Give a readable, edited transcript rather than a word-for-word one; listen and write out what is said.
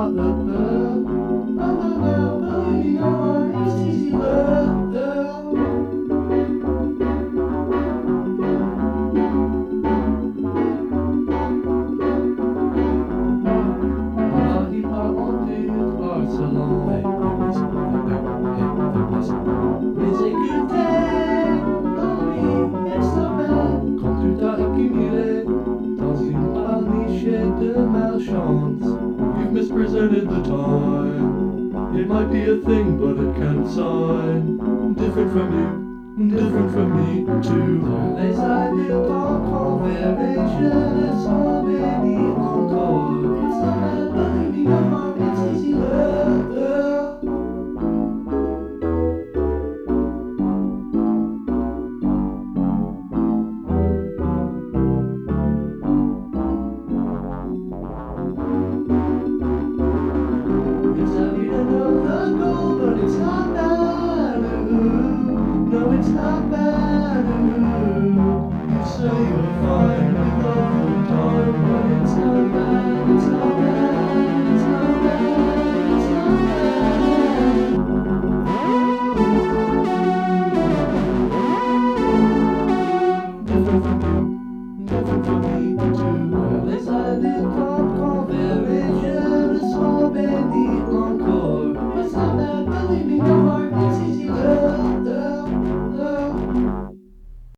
You've mispresented the time. It might be a thing, but it can't sign. Different from you, different from me too.